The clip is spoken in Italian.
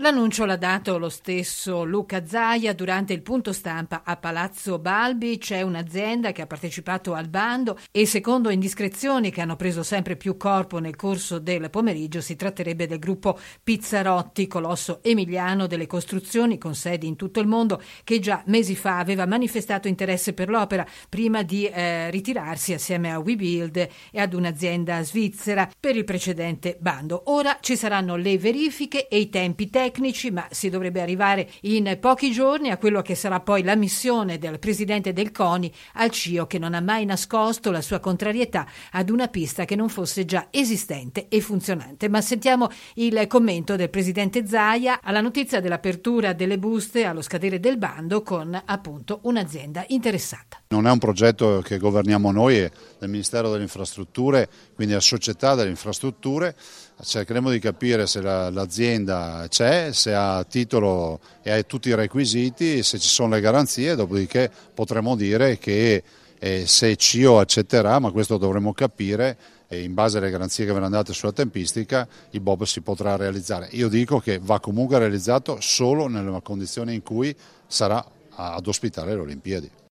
L'annuncio l'ha dato lo stesso Luca Zaia durante il punto stampa a Palazzo Balbi. C'è un'azienda che ha partecipato al bando e, secondo indiscrezioni che hanno preso sempre più corpo nel corso del pomeriggio, si tratterebbe del gruppo Pizzarotti, colosso emiliano delle costruzioni con sedi in tutto il mondo, che già mesi fa aveva manifestato interesse per l'opera prima di ritirarsi assieme a WeBuild e ad un'azienda svizzera per il precedente bando. Ora ci saranno le verifiche e i tempi tecnici, ma si dovrebbe arrivare in pochi giorni a quello che sarà poi la missione del presidente del CONI al CIO, che non ha mai nascosto la sua contrarietà ad una pista che non fosse già esistente e funzionante. Ma sentiamo il commento del presidente Zaia alla notizia dell'apertura delle buste allo scadere del bando con appunto un'azienda interessata. Non è un progetto che governiamo noi, è del Ministero delle Infrastrutture, quindi la società delle infrastrutture. Cercheremo di capire se l'azienda c'è, se ha titolo e ha tutti i requisiti, se ci sono le garanzie, dopodiché potremo dire che se CIO accetterà, ma questo dovremo capire, e in base alle garanzie che verranno date sulla tempistica, il BOP si potrà realizzare. Io dico che va comunque realizzato solo nelle condizioni in cui sarà ad ospitare le Olimpiadi.